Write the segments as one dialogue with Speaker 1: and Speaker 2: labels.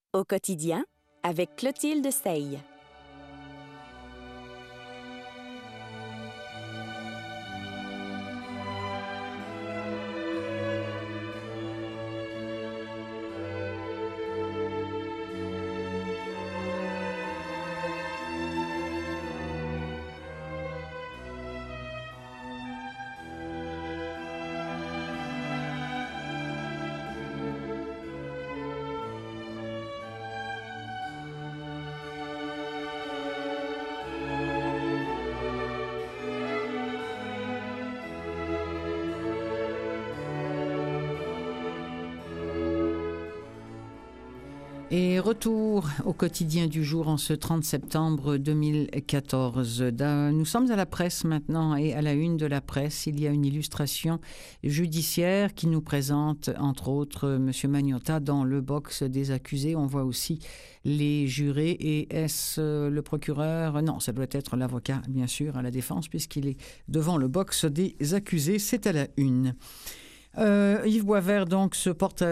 Speaker 1: Au quotidien, avec Clotilde Sey.
Speaker 2: Et retour au quotidien du jour en ce 30 septembre 2014. Nous sommes à la presse maintenant et à la une de la presse, il y a une illustration judiciaire qui nous présente entre autres M. Magnotta dans le box des accusés. On voit aussi les jurés et est-ce le procureur? Non, ça doit être l'avocat bien sûr à la défense puisqu'il est devant le box des accusés. C'est à la une. Yves Boisvert donc se porte,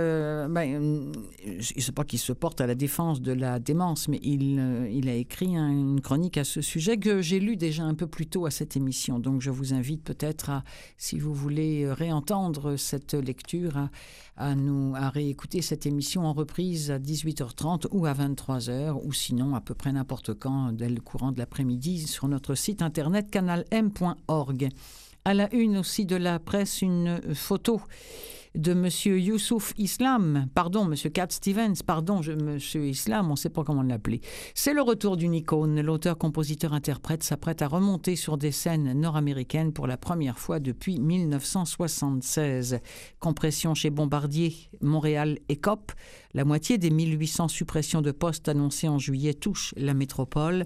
Speaker 2: je sais pas qu'il se porte à la défense de la démence, mais il a écrit une chronique à ce sujet que j'ai lu déjà un peu plus tôt à cette émission. Donc je vous invite peut-être à, si vous voulez réentendre cette lecture, à réécouter cette émission en reprise à 18h30 ou à 23h, ou sinon à peu près n'importe quand dès le courant de l'après-midi sur notre site internet canalm.org. À la une aussi de la presse, une photo de M. Youssouf Islam, M. Cat Stevens, M. Islam, on ne sait pas comment l'appeler. C'est le retour d'une icône. L'auteur-compositeur-interprète s'apprête à remonter sur des scènes nord-américaines pour la première fois depuis 1976. Compression chez Bombardier, Montréal écope. La moitié des 1800 suppressions de postes annoncées en juillet touchent la métropole.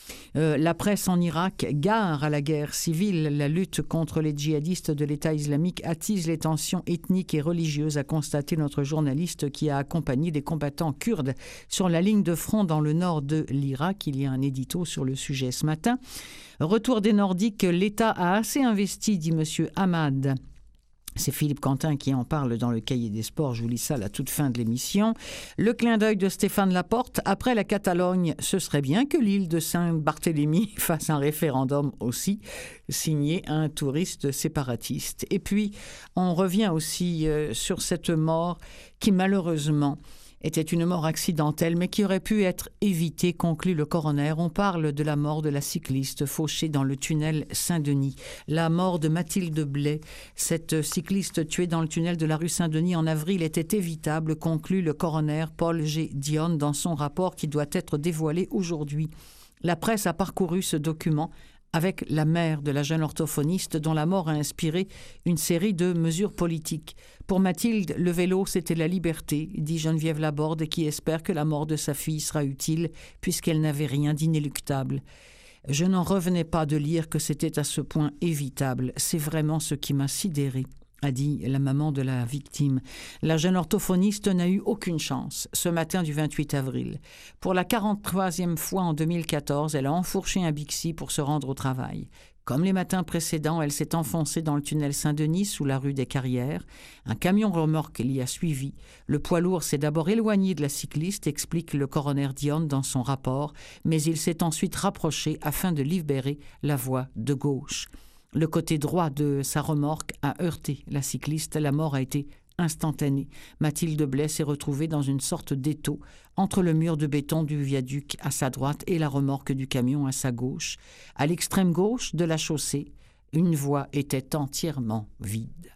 Speaker 2: La presse en Irak gare à la guerre civile. La lutte contre les djihadistes de l'État islamique attise les tensions ethniques et religieuses, a constaté notre journaliste qui a accompagné des combattants kurdes sur la ligne de front dans le nord de l'Irak. Il y a un édito sur le sujet ce matin. Retour des Nordiques, l'État a assez investi, dit M. Hamad. C'est Philippe Quentin qui en parle dans le Cahier des Sports. Je vous lis ça à la toute fin de l'émission. Le clin d'œil de Stéphane Laporte. Après la Catalogne, ce serait bien que l'île de Saint-Barthélemy fasse un référendum aussi, signé un touriste séparatiste. Et puis, on revient aussi sur cette mort qui, malheureusement, était une mort accidentelle, mais qui aurait pu être évitée, conclut le coroner. On parle de la mort de la cycliste fauchée dans le tunnel Saint-Denis. La mort de Mathilde Blais, cette cycliste tuée dans le tunnel de la rue Saint-Denis en avril, était évitable, conclut le coroner Paul G. Dionne dans son rapport qui doit être dévoilé aujourd'hui. La presse a parcouru ce document avec la mère de la jeune orthophoniste dont la mort a inspiré une série de mesures politiques. Pour Mathilde, le vélo, c'était la liberté, dit Geneviève Laborde, qui espère que la mort de sa fille sera utile puisqu'elle n'avait rien d'inéluctable. Je n'en revenais pas de lire que c'était à ce point évitable. C'est vraiment ce qui m'a sidérée, a dit la maman de la victime. La jeune orthophoniste n'a eu aucune chance ce matin du 28 avril. Pour la 43e fois en 2014, elle a enfourché un Bixi pour se rendre au travail. Comme les matins précédents, elle s'est enfoncée dans le tunnel Saint-Denis sous la rue des Carrières. Un camion remorque l'y a suivi. Le poids lourd s'est d'abord éloigné de la cycliste, explique le coroner Dionne dans son rapport, mais il s'est ensuite rapproché afin de libérer la voie de gauche. Le côté droit de sa remorque a heurté la cycliste. La mort a été instantanée. Mathilde Blais s'est retrouvée dans une sorte d'étau entre le mur de béton du viaduc à sa droite et la remorque du camion à sa gauche. À l'extrême gauche de la chaussée, une voie était entièrement vide.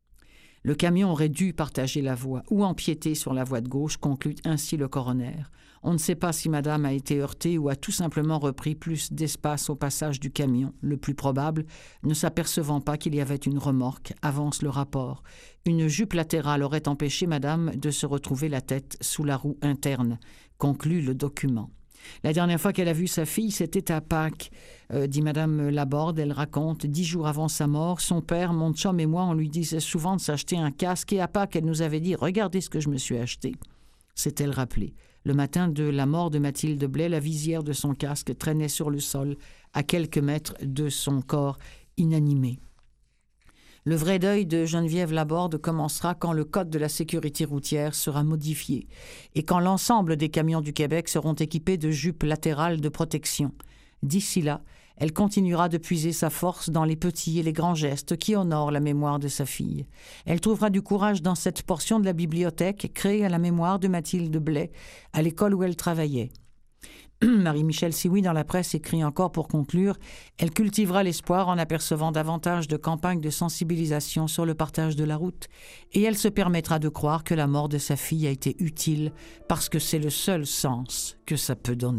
Speaker 2: Le camion aurait dû partager la voie ou empiéter sur la voie de gauche, conclut ainsi le coroner. On ne sait pas si madame a été heurtée ou a tout simplement repris plus d'espace au passage du camion. Le plus probable, ne s'apercevant pas qu'il y avait une remorque, avance le rapport. Une jupe latérale aurait empêché madame de se retrouver la tête sous la roue interne, conclut le document. La dernière fois qu'elle a vu sa fille, c'était à Pâques, dit madame Laborde. Elle raconte, 10 jours avant sa mort, son père, mon chum et moi, on lui disait souvent de s'acheter un casque et à Pâques, elle nous avait dit « Regardez ce que je me suis acheté ». S'est-elle rappelé. Le matin de la mort de Mathilde Blais, la visière de son casque traînait sur le sol, à quelques mètres de son corps inanimé. Le vrai deuil de Geneviève Laborde commencera quand le code de la sécurité routière sera modifié et quand l'ensemble des camions du Québec seront équipés de jupes latérales de protection. D'ici là, elle continuera de puiser sa force dans les petits et les grands gestes qui honorent la mémoire de sa fille. Elle trouvera du courage dans cette portion de la bibliothèque créée à la mémoire de Mathilde Blais, à l'école où elle travaillait. Marie-Michel Sioui dans la presse écrit encore pour conclure « Elle cultivera l'espoir en apercevant davantage de campagnes de sensibilisation sur le partage de la route et elle se permettra de croire que la mort de sa fille a été utile parce que c'est le seul sens que ça peut donner. »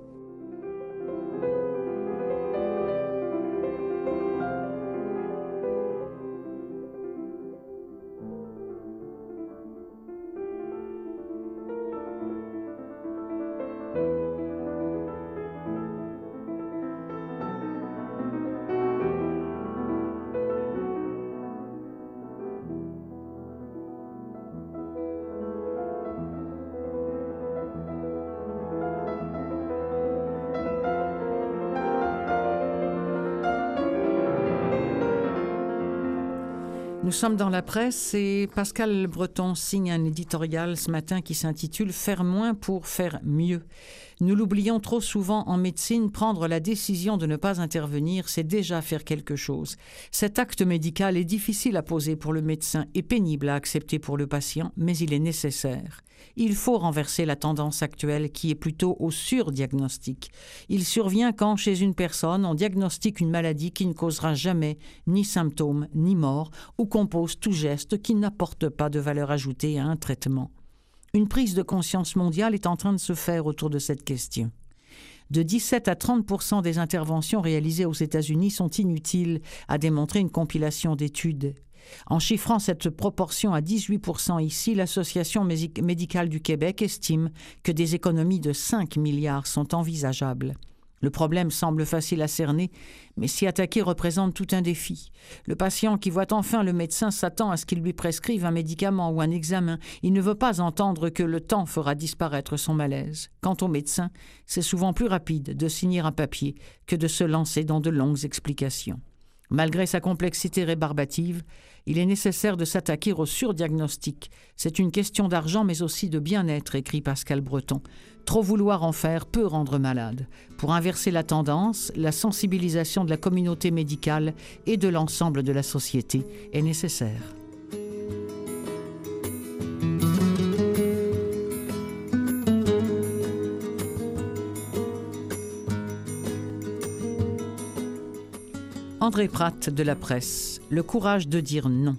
Speaker 2: Nous sommes dans la presse et Pascal Breton signe un éditorial ce matin qui s'intitule « Faire moins pour faire mieux ». Nous l'oublions trop souvent en médecine, prendre la décision de ne pas intervenir, c'est déjà faire quelque chose. Cet acte médical est difficile à poser pour le médecin et pénible à accepter pour le patient, mais il est nécessaire. Il faut renverser la tendance actuelle qui est plutôt au surdiagnostic. Il survient quand, chez une personne, on diagnostique une maladie qui ne causera jamais ni symptômes ni mort ou qu'on pose tout geste qui n'apporte pas de valeur ajoutée à un traitement. Une prise de conscience mondiale est en train de se faire autour de cette question. De 17 à 30% des interventions réalisées aux États-Unis sont inutiles, a démontré une compilation d'études. En chiffrant cette proportion à 18% ici, l'Association médicale du Québec estime que des économies de 5 milliards sont envisageables. Le problème semble facile à cerner, mais s'y attaquer représente tout un défi. Le patient qui voit enfin le médecin s'attend à ce qu'il lui prescrive un médicament ou un examen. Il ne veut pas entendre que le temps fera disparaître son malaise. Quant au médecin, c'est souvent plus rapide de signer un papier que de se lancer dans de longues explications. Malgré sa complexité rébarbative, il est nécessaire de s'attaquer au surdiagnostic. C'est une question d'argent mais aussi de bien-être, écrit Pascal Breton. Trop vouloir en faire peut rendre malade. Pour inverser la tendance, la sensibilisation de la communauté médicale et de l'ensemble de la société est nécessaire. André Pratt de la presse, le courage de dire non.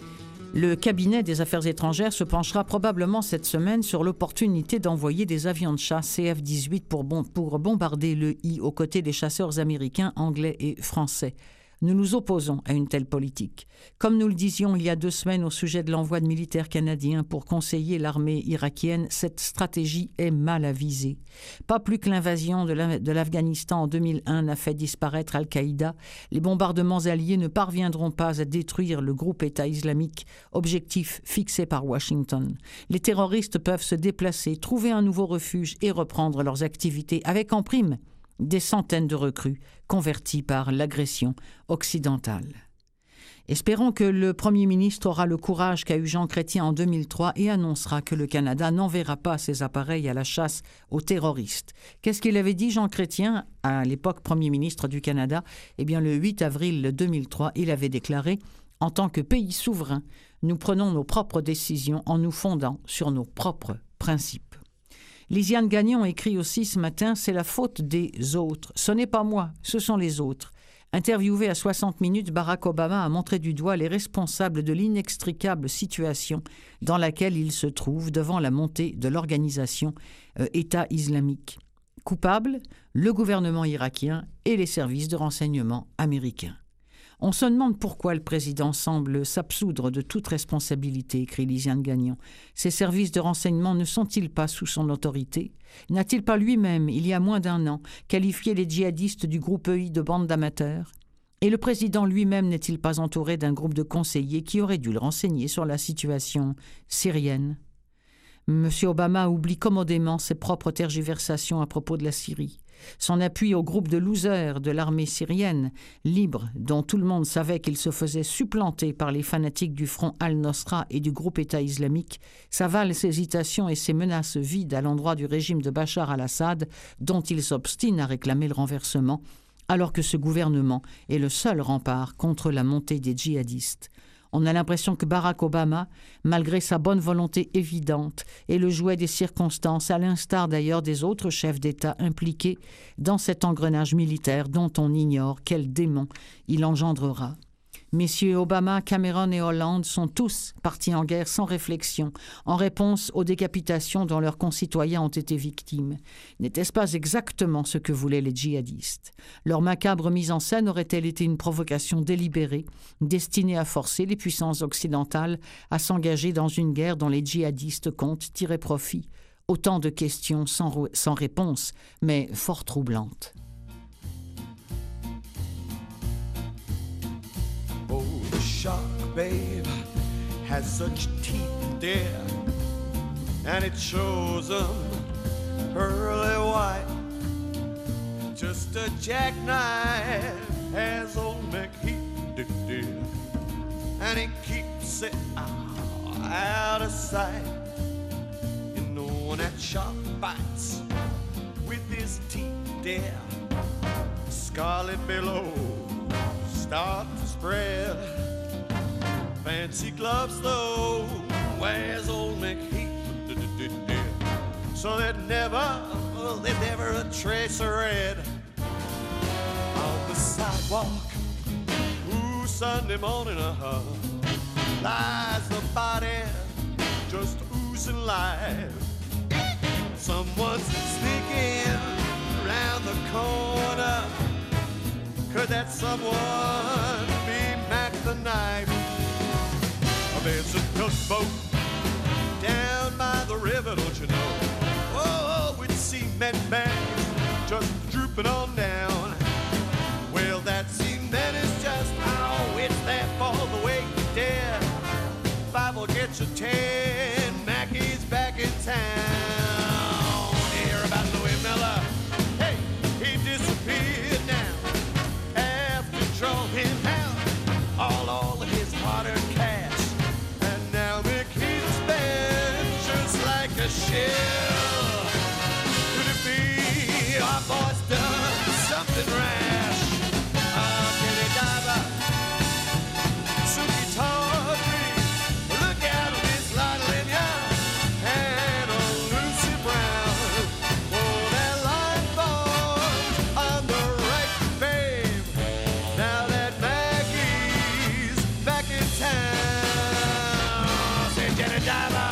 Speaker 2: Le cabinet des Affaires étrangères se penchera probablement cette semaine sur l'opportunité d'envoyer des avions de chasse CF-18 pour bombarder le I aux côtés des chasseurs américains, anglais et français. Nous nous opposons à une telle politique. Comme nous le disions il y a 2 semaines au sujet de l'envoi de militaires canadiens pour conseiller l'armée irakienne, cette stratégie est mal avisée. Pas plus que l'invasion de l'Afghanistan en 2001 n'a fait disparaître Al-Qaïda, les bombardements alliés ne parviendront pas à détruire le groupe État islamique, objectif fixé par Washington. Les terroristes peuvent se déplacer, trouver un nouveau refuge et reprendre leurs activités avec en prime des centaines de recrues convertis par l'agression occidentale. Espérons que le Premier ministre aura le courage qu'a eu Jean Chrétien en 2003 et annoncera que le Canada n'enverra pas ses appareils à la chasse aux terroristes. Qu'est-ce qu'il avait dit, Jean Chrétien, à l'époque Premier ministre du Canada? Eh bien, le 8 avril 2003, il avait déclaré « En tant que pays souverain, nous prenons nos propres décisions en nous fondant sur nos propres principes. » Lisiane Gagnon écrit aussi ce matin « C'est la faute des autres. Ce n'est pas moi, ce sont les autres. » Interviewé à 60 minutes, Barack Obama a montré du doigt les responsables de l'inextricable situation dans laquelle il se trouve devant la montée de l'organisation État islamique. Coupable, le gouvernement irakien et les services de renseignement américains. On se demande pourquoi le président semble s'absoudre de toute responsabilité, écrit Lisiane Gagnon. Ses services de renseignement ne sont-ils pas sous son autorité? N'a-t-il pas lui-même, il y a moins d'1 an, qualifié les djihadistes du groupe EI de bande d'amateurs? Et le président lui-même n'est-il pas entouré d'un groupe de conseillers qui auraient dû le renseigner sur la situation syrienne? M. Obama oublie commodément ses propres tergiversations à propos de la Syrie. son appui au groupe de losers de l'armée syrienne, libre, dont tout le monde savait qu'il se faisait supplanter par les fanatiques du front Al-Nosra et du groupe État islamique, sa valse hésitation et ses menaces vides à l'endroit du régime de Bachar al-Assad, dont il s'obstine à réclamer le renversement, alors que ce gouvernement est le seul rempart contre la montée des djihadistes. On a l'impression que Barack Obama, malgré sa bonne volonté évidente, est le jouet des circonstances, à l'instar d'ailleurs des autres chefs d'État impliqués dans cet engrenage militaire dont on ignore quel démon il engendrera. Messieurs Obama, Cameron et Hollande sont tous partis en guerre sans réflexion, en réponse aux décapitations dont leurs concitoyens ont été victimes. N'était-ce pas exactement ce que voulaient les djihadistes? Leur macabre mise en scène aurait-elle été une provocation délibérée, destinée à forcer les puissances occidentales à s'engager dans une guerre dont les djihadistes comptent tirer profit? Autant de questions sans réponse, mais fort troublantes.
Speaker 3: Shark, babe, has such teeth, dear, and it shows them pearly white. Just a jackknife has old McHeath, dear, and he keeps it out of sight. You know when that shark bites with his teeth, dear, scarlet billows start to spread. Fancy gloves, though, wears old McHeath, so there's never a trace of red on the sidewalk. Ooh, Sunday morning, lies the body just oozing life. Someone's sneaking around the corner. Could that someone be Mac the Knife? There's a tugboat down by the river, don't you know? Oh, with cement bags just drooping on down. Well, that cement is just, it's there for the weight, dear. 5 will get you 10, Mackey's back in town. Hear about Louis Miller? Hey, he disappeared now after drawing out all of his hard-earned cash. A shell. Could it be our boy's done something rash? Kenny Diver, Suki Tawdry, look out on this Lionel Linya and Lucy Brown. Oh, that line falls on the right, babe. Now that Maggie's back in town. Say, Kenny Diver.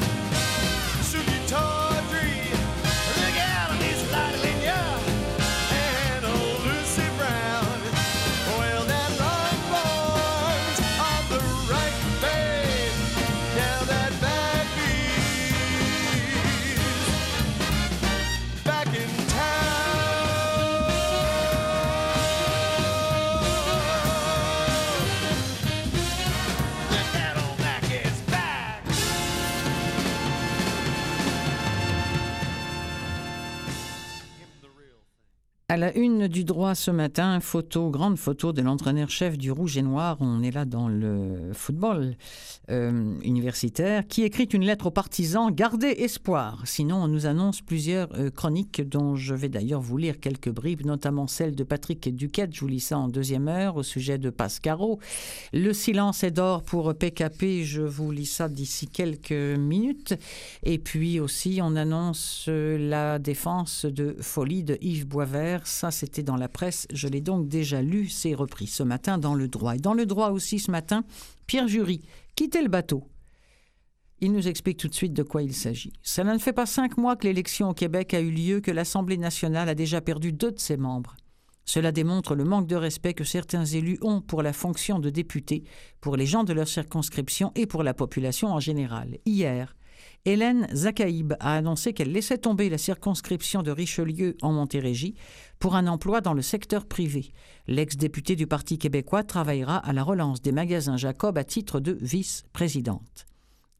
Speaker 2: À la une du Droit ce matin, grande photo de l'entraîneur-chef du Rouge et Noir, on est là dans le football universitaire, qui écrit une lettre aux partisans « Gardez espoir ». Sinon, on nous annonce plusieurs chroniques dont je vais d'ailleurs vous lire quelques bribes, notamment celle de Patrick Duquette, je vous lis ça en deuxième heure, au sujet de Pascaro. Le silence est d'or pour PKP, je vous lis ça d'ici quelques minutes. Et puis aussi, on annonce la défense de folie de Yves Boisvert. Ça, c'était dans la presse. Je l'ai donc déjà lu. C'est repris ce matin dans Le Droit. Et dans Le Droit aussi ce matin, Pierre Jury, quittez le bateau. Il nous explique tout de suite de quoi il s'agit. Cela ne fait pas 5 mois que l'élection au Québec a eu lieu, que l'Assemblée nationale a déjà perdu 2 de ses membres. Cela démontre le manque de respect que certains élus ont pour la fonction de député, pour les gens de leur circonscription et pour la population en général. Hier, Hélène Zakaïb a annoncé qu'elle laissait tomber la circonscription de Richelieu en Montérégie pour un emploi dans le secteur privé. L'ex-députée du Parti québécois travaillera à la relance des magasins Jacob à titre de vice-présidente.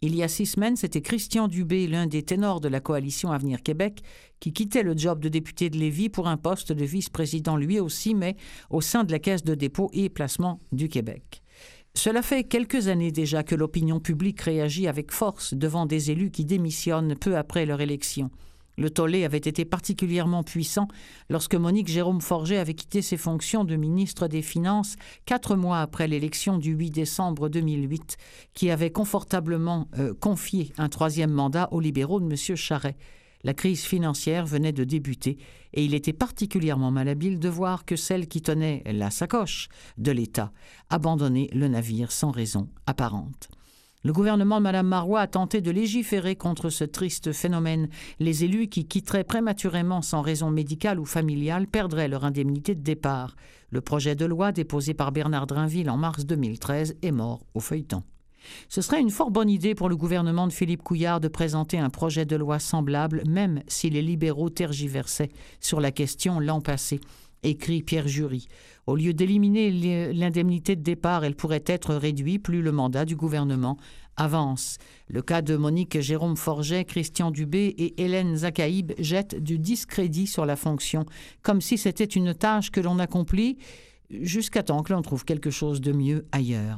Speaker 2: Il y a 6 semaines, c'était Christian Dubé, l'un des ténors de la coalition Avenir Québec, qui quittait le job de député de Lévis pour un poste de vice-président lui aussi, mais au sein de la Caisse de dépôt et placement du Québec. Cela fait quelques années déjà que l'opinion publique réagit avec force devant des élus qui démissionnent peu après leur élection. Le tollé avait été particulièrement puissant lorsque Monique Jérôme Forget avait quitté ses fonctions de ministre des Finances 4 mois après l'élection du 8 décembre 2008, qui avait confortablement confié un 3e mandat aux libéraux de M. Charest. La crise financière venait de débuter et il était particulièrement malhabile de voir que celle qui tenait la sacoche de l'État abandonnait le navire sans raison apparente. Le gouvernement de Mme Marois a tenté de légiférer contre ce triste phénomène. Les élus qui quitteraient prématurément sans raison médicale ou familiale perdraient leur indemnité de départ. Le projet de loi déposé par Bernard Drainville en mars 2013 est mort au feuilleton. Ce serait une fort bonne idée pour le gouvernement de Philippe Couillard de présenter un projet de loi semblable, même si les libéraux tergiversaient sur la question l'an passé, écrit Pierre Jury. Au lieu d'éliminer l'indemnité de départ, elle pourrait être réduite plus le mandat du gouvernement avance. Le cas de Monique Jérôme Forget, Christian Dubé et Hélène Zakaïb jette du discrédit sur la fonction, comme si c'était une tâche que l'on accomplit jusqu'à temps que l'on trouve quelque chose de mieux ailleurs.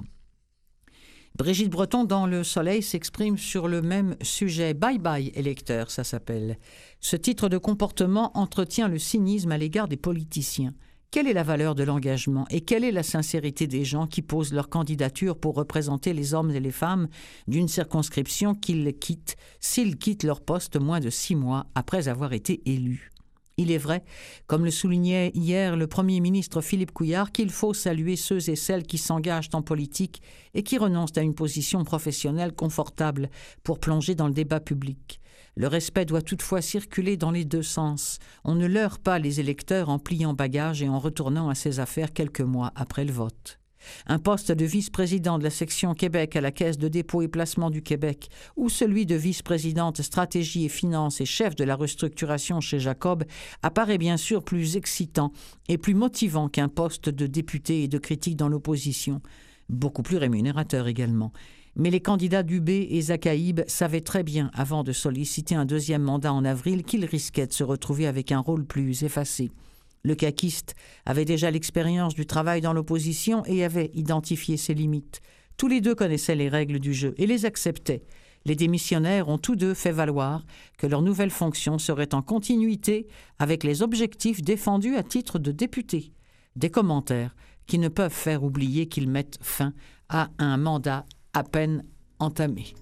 Speaker 2: Brigitte Breton, dans Le Soleil, s'exprime sur le même sujet. Bye bye, électeurs, ça s'appelle. Ce titre de comportement entretient le cynisme à l'égard des politiciens. Quelle est la valeur de l'engagement et quelle est la sincérité des gens qui posent leur candidature pour représenter les hommes et les femmes d'une circonscription qu'ils quittent s'ils quittent leur poste moins de 6 mois après avoir été élus? Il est vrai, comme le soulignait hier le Premier ministre Philippe Couillard, qu'il faut saluer ceux et celles qui s'engagent en politique et qui renoncent à une position professionnelle confortable pour plonger dans le débat public. Le respect doit toutefois circuler dans les 2 sens. On ne leurre pas les électeurs en pliant bagage et en retournant à ses affaires quelques mois après le vote. Un poste de vice-président de la section Québec à la Caisse de dépôt et placement du Québec ou celui de vice-présidente stratégie et finances et chef de la restructuration chez Jacob apparaît bien sûr plus excitant et plus motivant qu'un poste de député et de critique dans l'opposition. Beaucoup plus rémunérateur également. Mais les candidats Dubé et Zakaïb savaient très bien, avant de solliciter un 2e mandat en avril, qu'ils risquaient de se retrouver avec un rôle plus effacé. Le caquiste avait déjà l'expérience du travail dans l'opposition et avait identifié ses limites. Tous les deux connaissaient les règles du jeu et les acceptaient. Les démissionnaires ont tous deux fait valoir que leur nouvelle fonction serait en continuité avec les objectifs défendus à titre de députés. Des commentaires qui ne peuvent faire oublier qu'ils mettent fin à un mandat à peine entamé.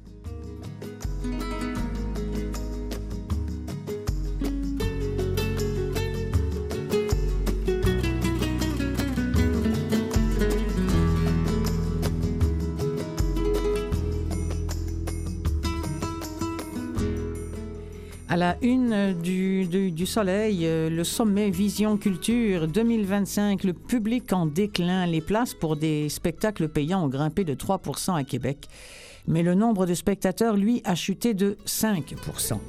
Speaker 2: À la une du Soleil, le sommet Vision Culture 2025, le public en déclin. Les places pour des spectacles payants ont grimpé de 3% à Québec, mais le nombre de spectateurs, lui, a chuté de 5%.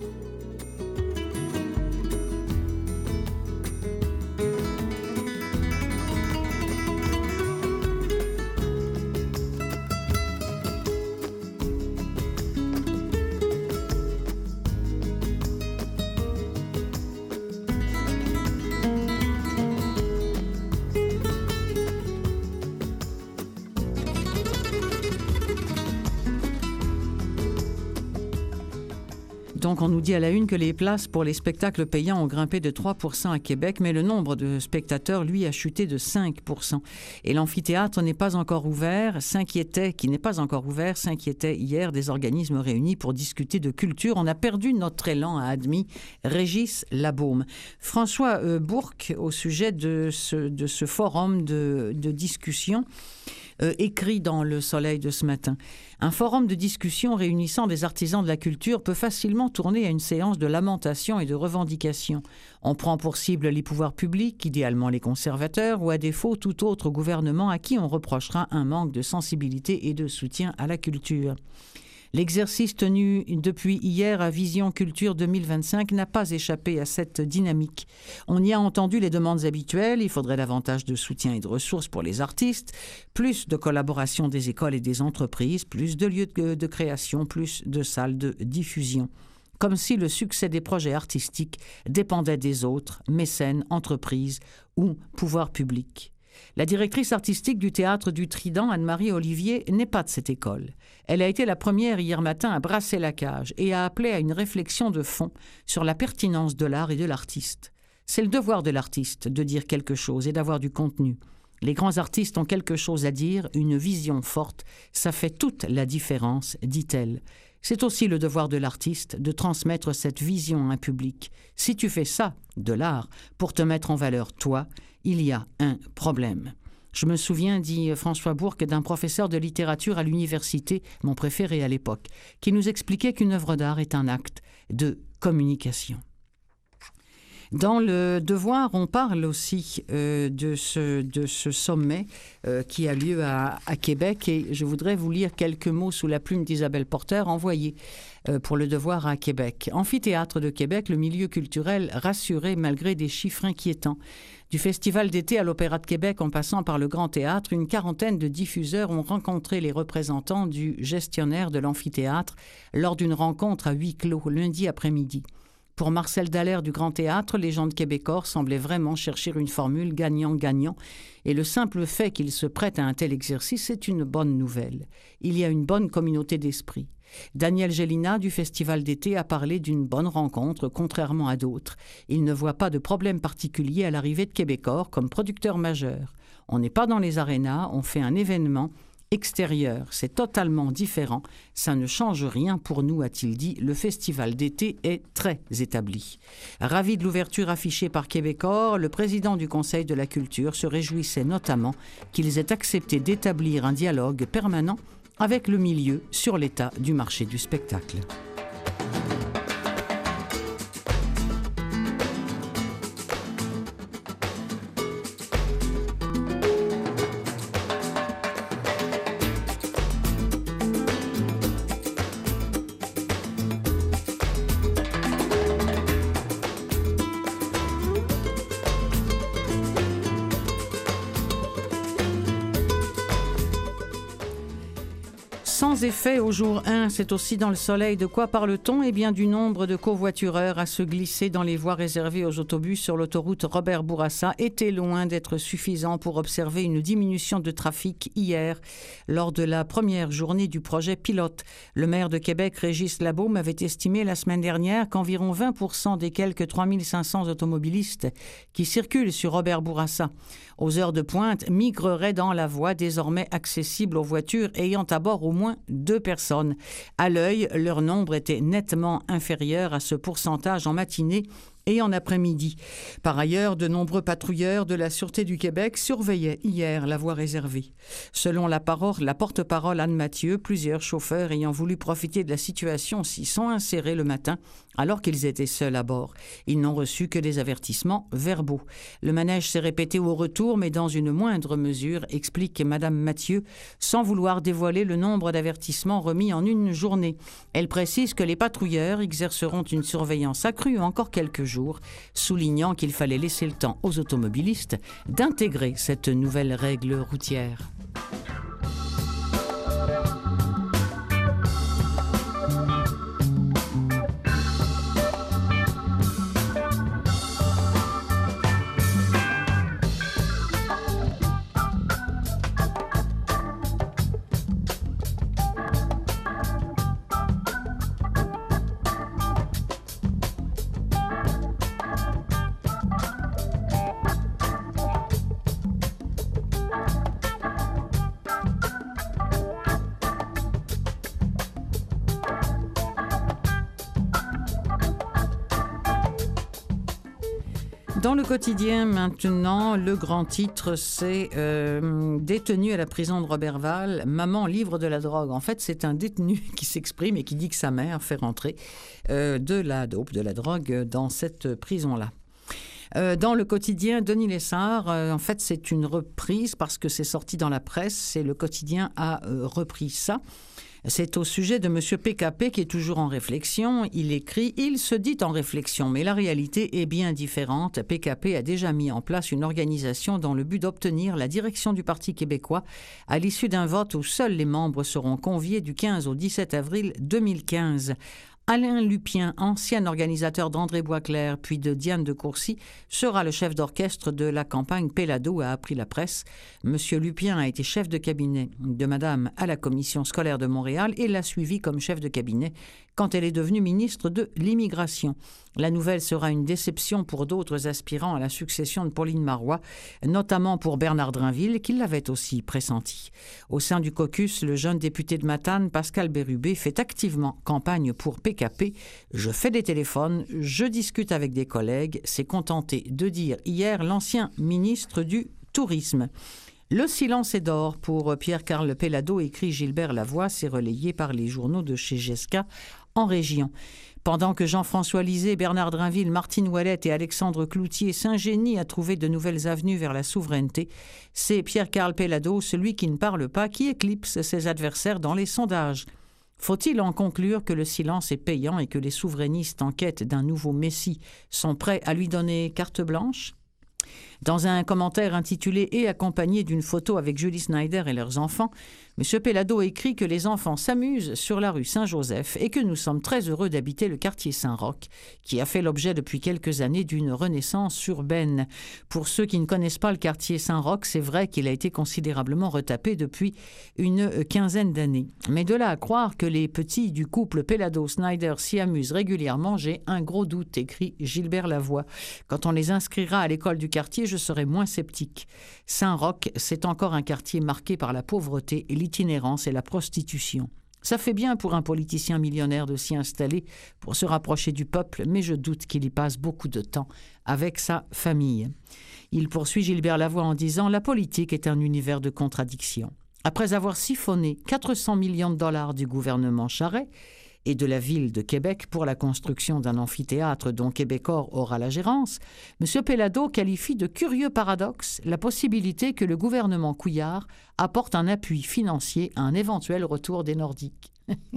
Speaker 2: Donc, on nous dit à la une que les places pour les spectacles payants ont grimpé de 3% à Québec, mais le nombre de spectateurs, lui, a chuté de 5%. Et l'amphithéâtre n'est pas encore ouvert, s'inquiétait hier des organismes réunis pour discuter de culture. On a perdu notre élan, a admis Régis Labaume. François Bourque, au sujet de ce forum de discussion, écrit dans Le Soleil de ce matin. Un forum de discussion réunissant des artisans de la culture peut facilement tourner à une séance de lamentation et de revendication. On prend pour cible les pouvoirs publics, idéalement les conservateurs, ou à défaut tout autre gouvernement à qui on reprochera un manque de sensibilité et de soutien à la culture. L'exercice tenu depuis hier à Vision Culture 2025 n'a pas échappé à cette dynamique. On y a entendu les demandes habituelles, il faudrait davantage de soutien et de ressources pour les artistes, plus de collaboration des écoles et des entreprises, plus de lieux de création, plus de salles de diffusion. Comme si le succès des projets artistiques dépendait des autres, mécènes, entreprises ou pouvoirs publics. La directrice artistique du Théâtre du Trident, Anne-Marie Olivier, n'est pas de cette école. Elle a été la première hier matin à brasser la cage et a appelé à une réflexion de fond sur la pertinence de l'art et de l'artiste. C'est le devoir de l'artiste de dire quelque chose et d'avoir du contenu. Les grands artistes ont quelque chose à dire, une vision forte. Ça fait toute la différence, dit-elle. C'est aussi le devoir de l'artiste de transmettre cette vision à un public. Si tu fais ça, de l'art, pour te mettre en valeur toi, il y a un problème. Je me souviens, dit François Bourque, d'un professeur de littérature à l'université, mon préféré à l'époque, qui nous expliquait qu'une œuvre d'art est un acte de communication. Dans le Devoir, on parle aussi de ce sommet qui a lieu à Québec et je voudrais vous lire quelques mots sous la plume d'Isabelle Porter envoyés pour le Devoir à Québec. Amphithéâtre de Québec, le milieu culturel rassuré malgré des chiffres inquiétants. Du festival d'été à l'Opéra de Québec en passant par le Grand Théâtre, une quarantaine de diffuseurs ont rencontré les représentants du gestionnaire de l'amphithéâtre lors d'une rencontre à huis clos lundi après-midi. Pour Marcel Dallaire du Grand Théâtre, les gens de Québecor semblaient vraiment chercher une formule gagnant-gagnant. Et le simple fait qu'ils se prêtent à un tel exercice est une bonne nouvelle. Il y a une bonne communauté d'esprit. Daniel Gélina du Festival d'été a parlé d'une bonne rencontre, contrairement à d'autres. Il ne voit pas de problème particulier à l'arrivée de Québecor comme producteur majeur. On n'est pas dans les arénas, on fait un événement extérieur, c'est totalement différent. Ça ne change rien pour nous, a-t-il dit. Le festival d'été est très établi. Ravi de l'ouverture affichée par Québecor, le président du Conseil de la Culture se réjouissait notamment qu'ils aient accepté d'établir un dialogue permanent avec le milieu sur l'état du marché du spectacle. Sans effet au jour 1, c'est aussi dans le soleil. De quoi parle-t-on ? Eh bien, du nombre de covoitureurs à se glisser dans les voies réservées aux autobus sur l'autoroute Robert Bourassa était loin d'être suffisant pour observer une diminution de trafic hier, lors de la première journée du projet pilote. Le maire de Québec, Régis Labaume, avait estimé la semaine dernière qu'environ 20% des quelques 3500 automobilistes qui circulent sur Robert Bourassa aux heures de pointe migreraient dans la voie désormais accessible aux voitures ayant à bord au moins 2 personnes. À l'œil, leur nombre était nettement inférieur à ce pourcentage en matinée et en après-midi. Par ailleurs, de nombreux patrouilleurs de la Sûreté du Québec surveillaient hier la voie réservée. Selon la porte-parole Anne Mathieu, plusieurs chauffeurs ayant voulu profiter de la situation s'y sont insérés le matin alors qu'ils étaient seuls à bord. Ils n'ont reçu que des avertissements verbaux. Le manège s'est répété au retour, mais dans une moindre mesure, explique Madame Mathieu, sans vouloir dévoiler le nombre d'avertissements remis en une journée. Elle précise que les patrouilleurs exerceront une surveillance accrue encore quelques jours, soulignant qu'il fallait laisser le temps aux automobilistes d'intégrer cette nouvelle règle routière. Dans le quotidien maintenant, le grand titre, c'est détenu à la prison de Roberval, maman livre de la drogue. En fait, c'est un détenu qui s'exprime et qui dit que sa mère fait rentrer de la dope, de la drogue dans cette prison-là. Dans le quotidien, Denis Lessard, en fait, c'est une reprise parce que c'est sorti dans la presse et le quotidien a repris ça. C'est au sujet de M. PKP qui est toujours en réflexion. Il écrit « Il se dit en réflexion, mais la réalité est bien différente. PKP a déjà mis en place une organisation dans le but d'obtenir la direction du Parti québécois à l'issue d'un vote où seuls les membres seront conviés du 15 au 17 avril 2015. » Alain Lupien, ancien organisateur d'André Boisclair puis de Diane de Courcy, sera le chef d'orchestre de la campagne Pellado, a appris la presse. Monsieur Lupien a été chef de cabinet de Madame à la Commission scolaire de Montréal et l'a suivi comme chef de cabinet quand elle est devenue ministre de l'Immigration. La nouvelle sera une déception pour d'autres aspirants à la succession de Pauline Marois, notamment pour Bernard Drinville, qui l'avait aussi pressenti. Au sein du caucus, le jeune député de Matane, Pascal Bérubé, fait activement campagne pour PKP. « Je fais des téléphones, je discute avec des collègues », s'est contenté de dire hier l'ancien ministre du Tourisme. Le silence est d'or pour Pierre-Carl Pellado, écrit Gilbert Lavoie, c'est relayé par les journaux de chez Gesca en région. Pendant que Jean-François Lisée, Bernard Drinville, Martine Ouellette et Alexandre Cloutier s'ingénient à trouver de nouvelles avenues vers la souveraineté, c'est Pierre-Carl Pellado, celui qui ne parle pas, qui éclipse ses adversaires dans les sondages. Faut-il en conclure que le silence est payant et que les souverainistes en quête d'un nouveau messie sont prêts à lui donner carte blanche ? Dans un commentaire intitulé et accompagné d'une photo avec Julie Snyder et leurs enfants, M. Pellado écrit que les enfants s'amusent sur la rue Saint-Joseph et que nous sommes très heureux d'habiter le quartier Saint-Roch, qui a fait l'objet depuis quelques années d'une renaissance urbaine. Pour ceux qui ne connaissent pas le quartier Saint-Roch, c'est vrai qu'il a été considérablement retapé depuis une quinzaine d'années. Mais de là à croire que les petits du couple Pellado-Snyder s'y amusent régulièrement, j'ai un gros doute, écrit Gilbert Lavoie. Quand on les inscrira à l'école du quartier, je serai moins sceptique. Saint-Roch, c'est encore un quartier marqué par la pauvreté et l'itinérance et la prostitution. Ça fait bien pour un politicien millionnaire de s'y installer pour se rapprocher du peuple, mais je doute qu'il y passe beaucoup de temps avec sa famille. Il poursuit Gilbert Lavoie en disant « La politique est un univers de contradictions. Après avoir siphonné 400 millions de dollars du gouvernement Charest et de la ville de Québec pour la construction d'un amphithéâtre dont Québecor aura la gérance, M. Pellado qualifie de curieux paradoxe la possibilité que le gouvernement Couillard apporte un appui financier à un éventuel retour des Nordiques.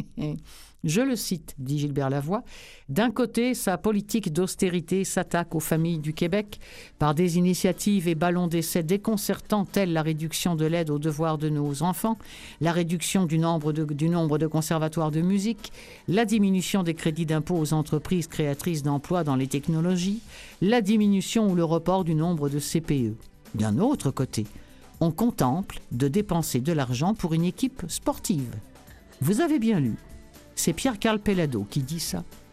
Speaker 2: Je le cite, dit Gilbert Lavoie, « D'un côté, sa politique d'austérité s'attaque aux familles du Québec par des initiatives et ballons d'essai déconcertants tels la réduction de l'aide aux devoirs de nos enfants, la réduction du nombre de conservatoires de musique, la diminution des crédits d'impôt aux entreprises créatrices d'emplois dans les technologies, la diminution ou le report du nombre de CPE. D'un autre côté, on contemple de dépenser de l'argent pour une équipe sportive. » Vous avez bien lu. C'est Pierre-Carl Pellado qui dit ça.